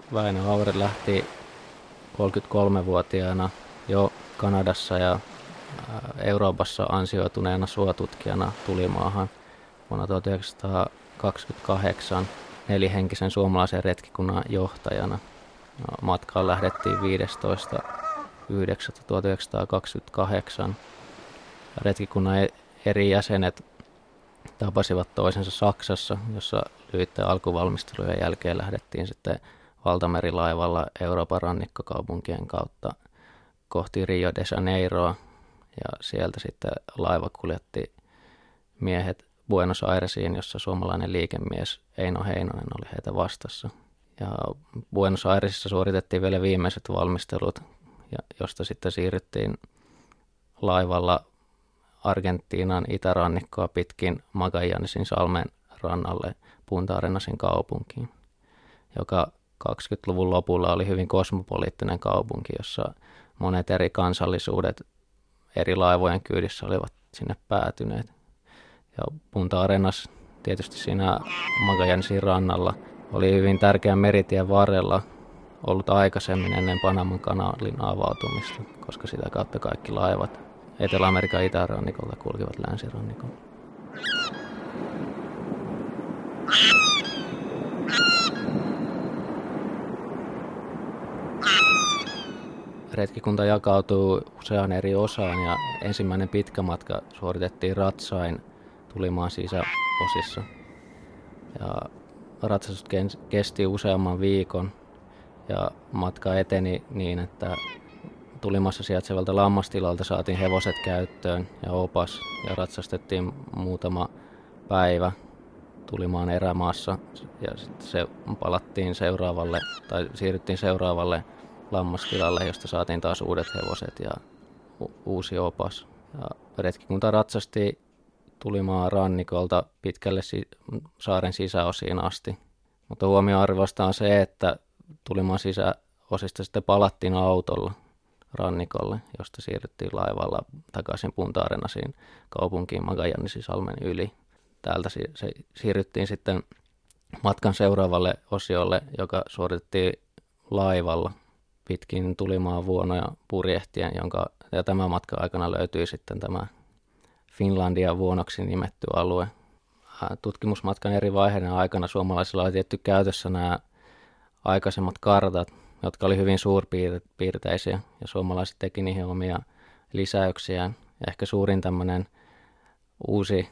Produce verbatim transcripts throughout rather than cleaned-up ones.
Väinö Auri lähti kolmekymmentäkolmevuotiaana jo Kanadassa ja Euroopassa ansioituneena suotutkijana tulimaahan vuonna tuhatyhdeksänsataakaksikymmentäkahdeksan nelihenkisen suomalaisen retkikunnan johtajana. Matkaan lähdettiin viidestoista yhdeksättä tuhatyhdeksänsataakaksikymmentäkahdeksan. Retkikunnan eri jäsenet tapasivat toisensa Saksassa, jossa lyhyiden alkuvalmistelujen jälkeen lähdettiin sitten valtamerilaivalla Euroopan rannikkokaupunkien kautta kohti Rio de Janeiroa, ja sieltä sitten laiva kuljetti miehet Buenos Airesiin, jossa suomalainen liikemies Eino Heinonen oli heitä vastassa. Ja Buenos Airesissa suoritettiin vielä viimeiset valmistelut, josta sitten siirryttiin laivalla Argentiinan itärannikkoa pitkin Magallanesin salmen rannalle Punta Arenasin kaupunkiin, joka kaksikymmentäluvun lopulla oli hyvin kosmopoliittinen kaupunki, jossa monet eri kansallisuudet eri laivojen kyydissä olivat sinne päätyneet. Ja Punta Arenas tietysti siinä Magallanesin rannalla oli hyvin tärkeän meritien varrella ollut aikaisemmin ennen Panaman kanaalin avautumista, koska sitä kautta kaikki laivat Etelä-Amerikan itärannikolta kulkivat länsirannikolla. Retkikunta jakautuu useaan eri osaan ja ensimmäinen pitkä matka suoritettiin ratsain tulimaan sisäosissa. Ja ratsastus kesti useamman viikon ja matka eteni niin, että Tulimassa sijaitsevalta lammastilalta saatiin hevoset käyttöön ja opas ja ratsastettiin muutama päivä Tulimaan erämaassa ja sitten se palattiin seuraavalle tai siirryttiin seuraavalle lammastilalle, josta saatiin taas uudet hevoset ja u- uusi opas. Ja retkikunta ratsasti Tulimaan rannikolta pitkälle si- saaren sisäosiin asti, mutta huomioarvoista on se, että Tulimaan sisäosista sitten palattiin autolla rannikolle, josta siirryttiin laivalla takaisin Punta Arenasiin kaupunkiin Magallanesin salmen yli. Täältä si- se siirryttiin sitten matkan seuraavalle osiolle, joka suoritettiin laivalla pitkin Tulimaan vuonoja purjehtien, jonka ja tämän matkan aikana löytyi sitten tämä Finlandia vuonoksi nimetty alue. Tutkimusmatkan eri vaiheiden aikana suomalaisilla oli tietty käytössä nämä aikaisemmat kartat, jotka oli hyvin suurpiirteisiä, ja suomalaiset teki niihin omia lisäyksiään. Ja ehkä suurin tämmöinen uusi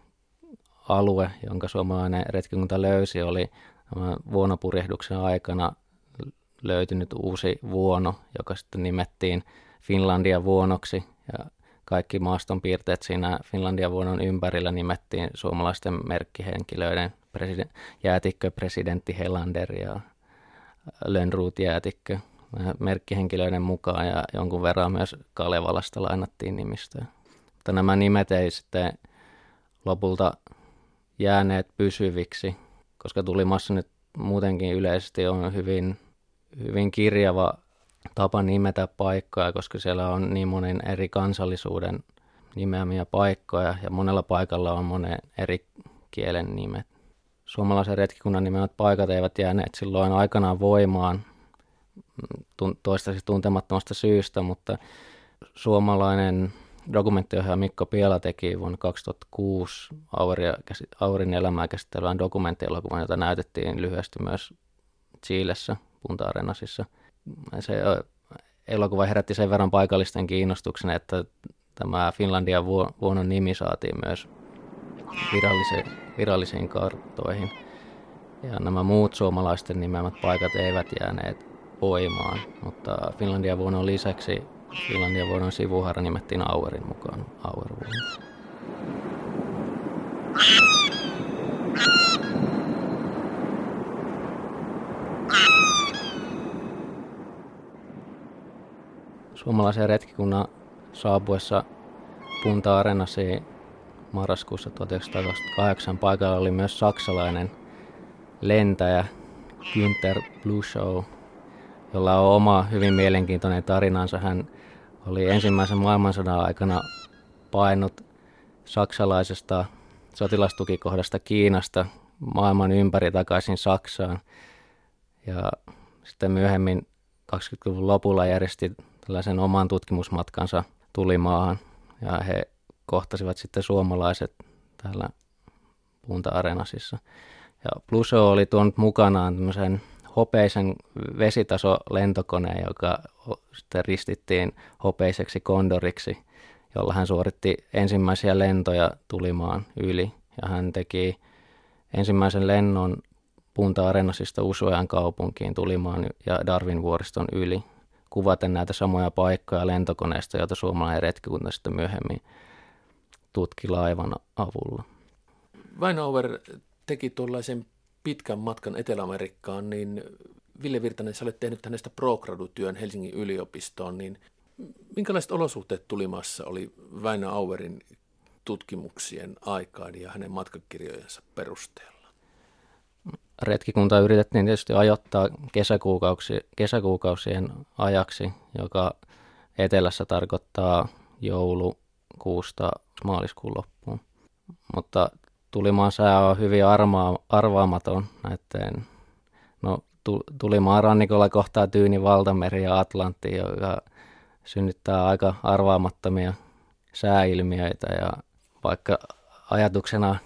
alue, jonka suomalainen retkikunta löysi, oli vuonopurjehduksen aikana löytynyt uusi vuono, joka sitten nimettiin Finlandia vuonoksi, ja kaikki maastonpiirteet siinä Finlandia vuonon ympärillä nimettiin suomalaisten merkkihenkilöiden president, jäätikkö presidentti Helander ja Lönnroth-jäätikkö merkkihenkilöiden mukaan, ja jonkun verran myös Kalevalasta lainattiin nimistöä. Mutta nämä nimet ei sitten lopulta jääneet pysyviksi, koska Tulimassa nyt muutenkin yleisesti on hyvin, hyvin kirjava tapa nimetä paikkoja, koska siellä on niin monen eri kansallisuuden nimeämiä paikkoja ja monella paikalla on monen eri kielen nimet. Suomalaisen retkikunnan nimeät paikat eivät jääneet silloin aikanaan voimaan toistaiseksi tuntemattomasta syystä, mutta suomalainen dokumenttiohjaaja Mikko Piela teki vuonna kaksituhattakuusi Aurin elämää käsittelevän dokumenttielokuvan, jota näytettiin lyhyesti myös Chilessä, Punta Arenasissa. Se elokuva herätti sen verran paikallisten kiinnostuksen, että tämä Finlandia vuonon nimi saatiin myös virallisiin, virallisiin karttoihin. Ja nämä muut suomalaisten nimeämät paikat eivät jääneet voimaan, mutta Finlandia vuonon lisäksi Finlandia vuonon sivuhaara nimettiin Auerin mukaan Auervuono. Suomalaisen retkikunnan saapuessa Punta Arenasiin marraskuussa tuhatyhdeksänsataakaksikymmentäkahdeksan paikalla oli myös saksalainen lentäjä Günther Bluchow, jolla on oma hyvin mielenkiintoinen tarinansa. Hän oli ensimmäisen maailmansodan aikana painut saksalaisesta sotilastukikohdasta Kiinasta maailman ympäri takaisin Saksaan. Ja sitten myöhemmin kaksikymmentäluvun lopulla järjesti tällaisen oman tutkimusmatkansa Tulimaahan ja he kohtasivat sitten suomalaiset täällä Punta-Arenasissa. Ja Pluso oli tuonut mukanaan tämmöisen hopeisen vesitasolentokoneen, joka sitten ristittiin hopeiseksi kondoriksi, jolla hän suoritti ensimmäisiä lentoja Tulimaan yli. Ja hän teki ensimmäisen lennon Punta-Arenasista Ushuaian kaupunkiin Tulimaan ja Darwin-vuoriston yli, kuvaten näitä samoja paikkoja lentokoneesta, joita suomalainen retkikunta sitten myöhemmin tutki laivan avulla. Vainauer teki tuollaisen pitkän matkan Etelä-Amerikkaan, niin Ville Virtanen, sä olet tehnyt hänestä pro-gradu-työn Helsingin yliopistoon, niin minkälaiset olosuhteet Tulimaassa oli Väinö Auerin tutkimuksien aikaan ja hänen matkakirjojensa perusteella? Retkikunta yritettiin tietysti ajoittaa kesäkuukausi, kesäkuukausien ajaksi, joka etelässä tarkoittaa joulukuusta maaliskuun loppuun. Mutta Tulimaan sää on hyvin armaa, arvaamaton näiden. No, Tulimaan rannikolla kohtaa Tyyni valtameri ja Atlantti, joka synnyttää aika arvaamattomia sääilmiöitä. Ja vaikka ajatuksena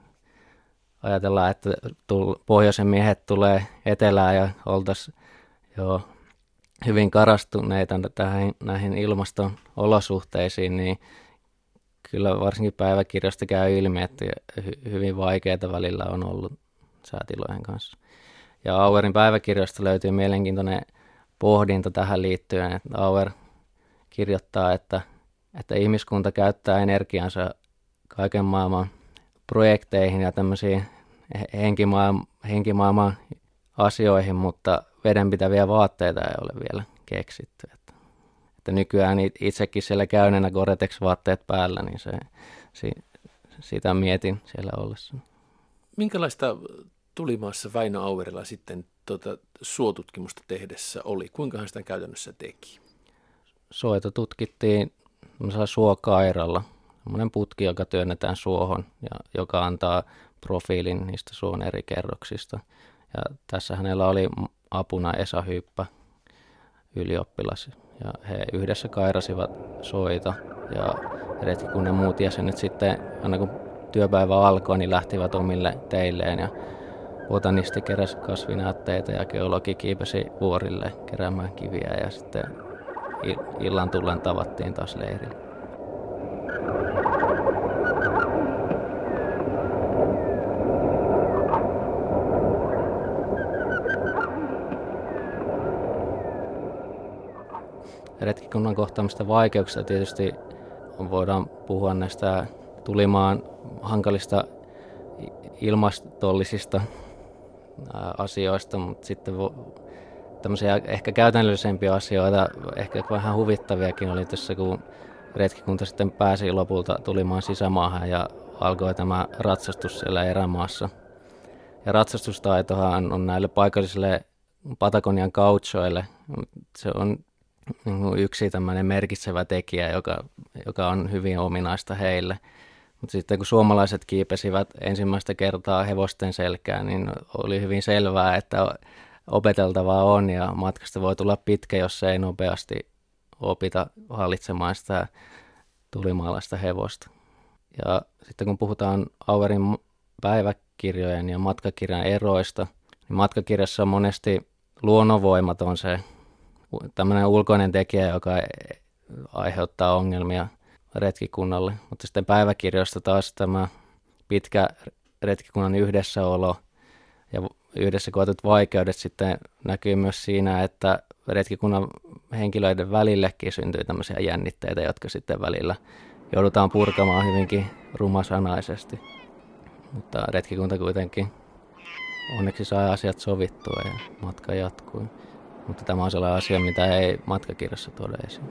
ajatellaan, että pohjoisen miehet tulee etelään ja oltaisiin jo hyvin karastuneita tähän, näihin ilmaston olosuhteisiin, niin kyllä varsinkin päiväkirjasta käy ilmi, että hyvin vaikeaa välillä on ollut säätilojen kanssa. Ja Auerin päiväkirjasta löytyy mielenkiintoinen pohdinta tähän liittyen, että Auer kirjoittaa, että, että ihmiskunta käyttää energiansa kaiken maailman projekteihin ja tämmöisiin henkimaailman, henkimaailman asioihin, mutta vedenpitäviä vaatteita ei ole vielä keksitty. Että, että nykyään itsekin siellä käyneenä Gore-Tex-vaatteet päällä, niin se, si, sitä mietin siellä ollessa. Minkälaista Tulimaassa Väinö Auerilla sitten tuota, suotutkimusta tehdessä oli? Kuinka hän sitä käytännössä teki? Soita tutkittiin suokairalla, semmoinen putki, joka työnnetään suohon ja joka antaa profiilin niistä suon eri kerroksista. Ja tässä hänellä oli apuna Esa Hyyppä, ylioppilas, ja he yhdessä kairasivat soita ja retkikunnan muut jäsenet sitten, aina kun työpäivä alkoi, niin lähtivät omille teilleen ja botanisti keräsi kasvinäytteitä ja geologi kiipesi vuorille keräämään kiviä ja sitten illan tullen tavattiin taas leirille. Retkikunnan kohtaamista vaikeuksista tietysti voidaan puhua näistä Tulimaan hankalista ilmastollisista asioista, mutta sitten tämmöisiä ehkä käytännöllisempiä asioita, ehkä vähän huvittaviakin oli tässä, kun retkikunta sitten pääsi lopulta Tulimaan sisämaahan ja alkoi tämä ratsastus siellä erämaassa. Ja ratsastustaitohan on näille paikallisille Patagonian gauchoille, se on yksi tämmöinen merkitsevä tekijä, joka, joka on hyvin ominaista heille. Mutta sitten kun suomalaiset kiipesivät ensimmäistä kertaa hevosten selkään, niin oli hyvin selvää, että opeteltavaa on ja matkasta voi tulla pitkä, jos ei nopeasti opita hallitsemaan sitä tulimaalaista hevosta. Ja sitten kun puhutaan Auerin päiväkirjojen ja matkakirjan eroista, niin matkakirjassa on monesti luonnonvoimat on se tämmöinen ulkoinen tekijä, joka aiheuttaa ongelmia retkikunnalle. Mutta sitten päiväkirjoista taas tämä pitkä retkikunnan yhdessäolo ja yhdessä koetut vaikeudet sitten näkyy myös siinä, että retkikunnan henkilöiden välillekin syntyy tämmöisiä jännitteitä, jotka sitten välillä joudutaan purkamaan hyvinkin rumasanaisesti. Mutta retkikunta kuitenkin onneksi sai asiat sovittua ja matka jatkui. Mutta tämä on sellainen asia, mitä ei matkakirjassa tuoda esiin.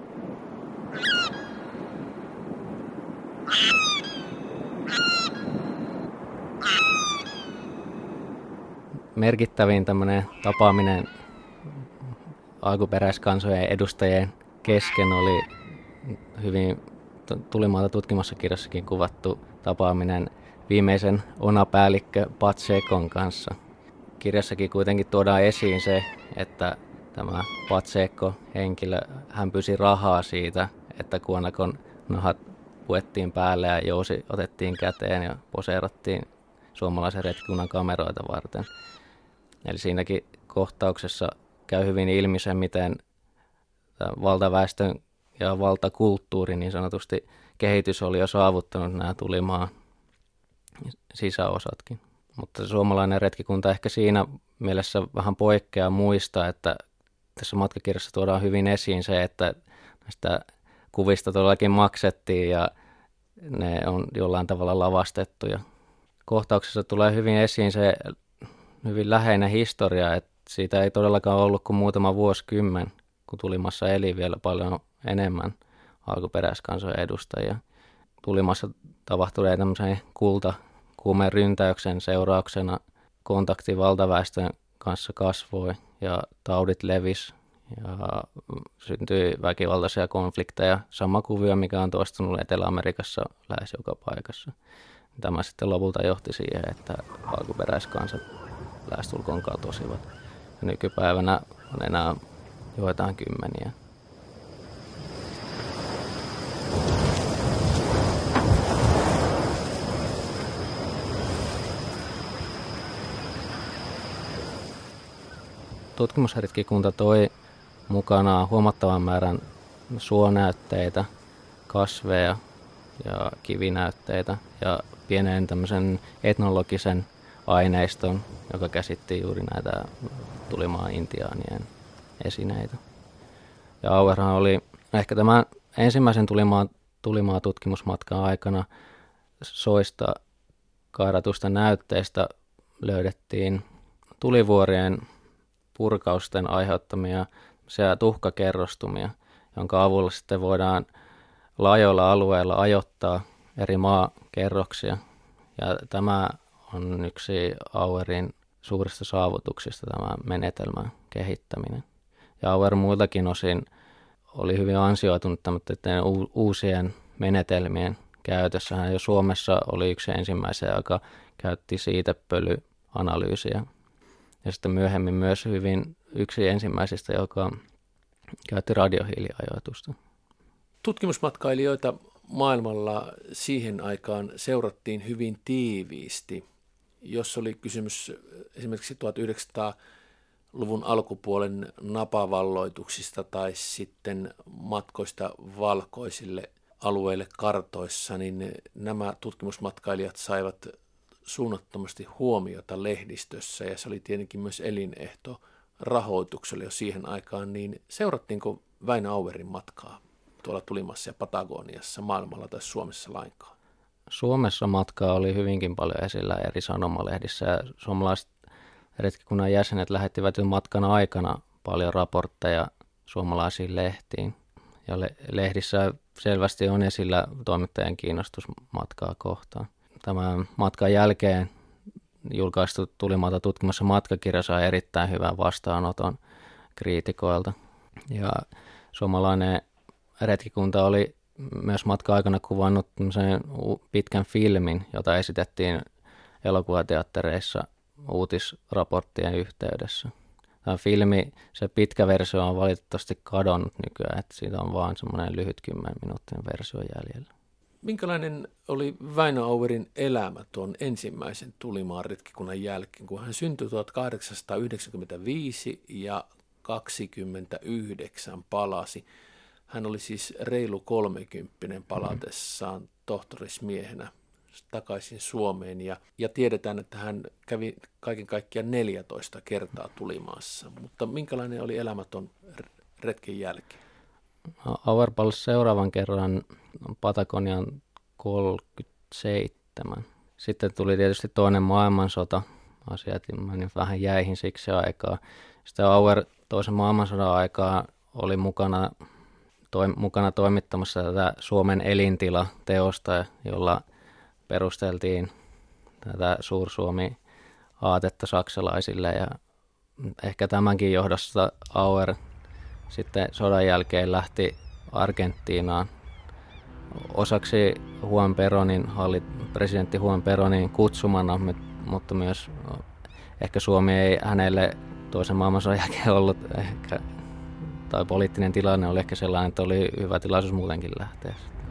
Merkittävin tämmöinen tapaaminen alkuperäiskansojen edustajien kesken oli hyvin Tulimaalta tutkimassa kirjassakin kuvattu tapaaminen viimeisen onapäällikkö Patsekon kanssa. Kirjassakin kuitenkin tuodaan esiin se, että tämä Pacheco-henkilö, hän pyysi rahaa siitä, että Guanacon nahat puettiin päälle ja jousi otettiin käteen ja poseerattiin suomalaisen retkikunnan kameroita varten. Eli siinäkin kohtauksessa käy hyvin ilmi se, miten valtaväestön ja valtakulttuuri niin sanotusti kehitys oli jo saavuttanut nämä tulimaan sisäosatkin. Mutta suomalainen retkikunta ehkä siinä mielessä vähän poikkeaa muista, että tässä matkakirjassa tuodaan hyvin esiin se, että näistä kuvista todellakin maksettiin ja ne on jollain tavalla lavastettuja. Kohtauksessa tulee hyvin esiin se hyvin läheinen historia, että siitä ei todellakaan ollut kuin muutama vuosikymmen, kun Tulimassa eli vielä paljon enemmän alkuperäiskansojen edustajia. Tulimassa tapahtui tämmöisen kultakuumeen ryntäyksen seurauksena kontakti valtaväestön kanssa kasvoi ja taudit levisi ja syntyi väkivaltaisia konflikteja. Sama kuvio, mikä on toistunut Etelä-Amerikassa lähes joka paikassa. Tämä sitten lopulta johti siihen, että alkuperäiskansat lähestulkoon katosivat. Ja nykypäivänä on enää joitain kymmeniä. Tutkimusretkikunta toi mukanaan huomattavan määrän suonäytteitä, kasveja ja kivinäytteitä ja pienen tämmöisen etnologisen aineiston, joka käsitti juuri näitä tulimaan intiaanien esineitä. Ja Auerhan oli ehkä tämän ensimmäisen tulimaan, tulimaa tutkimusmatkan aikana soista kairatusta näytteistä löydettiin tulivuorien purkausten aiheuttamia tuhkakerrostumia, jonka avulla sitten voidaan laajoilla alueilla ajoittaa eri maakerroksia. Ja tämä on yksi Auerin suurista saavutuksista, tämä menetelmän kehittäminen. Ja Auer muiltakin osin oli hyvin ansioitunut tämmöiden uusien menetelmien käytössä. Hän jo Suomessa oli yksi ensimmäisiä, joka käytti siitepölyanalyysiä. Ja sitten myöhemmin myös hyvin yksi ensimmäisistä, joka käytti radiohiiliajoitusta. Tutkimusmatkailijoita maailmalla siihen aikaan seurattiin hyvin tiiviisti. Jos oli kysymys esimerkiksi tuhatyhdeksänsataaluvun alkupuolen napavalloituksista tai sitten matkoista valkoisille alueille kartoissa, niin nämä tutkimusmatkailijat saivat suunnattomasti huomiota lehdistössä ja se oli tietenkin myös elinehto rahoitukselle jo siihen aikaan, niin seurattiinko Väinö Auerin matkaa tuolla Tulimassa ja Patagoniassa maailmalla tai Suomessa lainkaan? Suomessa matkaa oli hyvinkin paljon esillä eri sanomalehdissä ja suomalaiset retkikunnan jäsenet lähettivät jo matkan aikana paljon raportteja suomalaisiin lehtiin. Ja le- lehdissä selvästi on esillä toimittajien kiinnostus matkaa kohtaan. Tämän matkan jälkeen julkaistu Tulimaata tutkimassa matkakirja sai erittäin hyvän vastaanoton kriitikoilta. Ja suomalainen retkikunta oli myös matka-aikana kuvannut pitkän filmin, jota esitettiin elokuvateattereissa uutisraporttien yhteydessä. Tämä filmi, se pitkä versio on valitettavasti kadonnut nykyään, että siitä on vain semmoinen lyhyt kymmenen minuuttinen versio jäljellä. Minkälainen oli Väinö Auerin elämä tuon ensimmäisen Tulimaan retkikunnan jälkeen, kun hän syntyi tuhatkahdeksansataayhdeksänkymmentäviisi ja kaksikymmentäyhdeksän palasi. Hän oli siis reilu kolmekymppinen palatessaan tohtorismiehenä takaisin Suomeen ja, ja tiedetään, että hän kävi kaiken kaikkiaan neljätoista kertaa Tulimaassa. Mutta minkälainen oli elämä tuon retken jälkeen? Auer palasi seuraavan kerran Patagonian kolmekymmentäseitsemän. Sitten tuli tietysti toinen maailmansota. Asiat meni vähän jäihin siksi aikaa. Sitten Auer toisen maailmansodan aikaa oli mukana, toi, mukana toimittamassa tätä Suomen elintila-teosta, jolla perusteltiin tätä Suursuomi-aatetta saksalaisille. Ja ehkä tämänkin johdosta Auer sitten sodan jälkeen lähti Argentiinaan osaksi Juan Peronin, presidentti Juan Peronin kutsumana, mutta myös ehkä Suomi ei hänelle toisen maailmansodan jälkeen ollut ehkä, tai poliittinen tilanne oli ehkä sellainen, että oli hyvä tilaisuus muutenkin lähteä.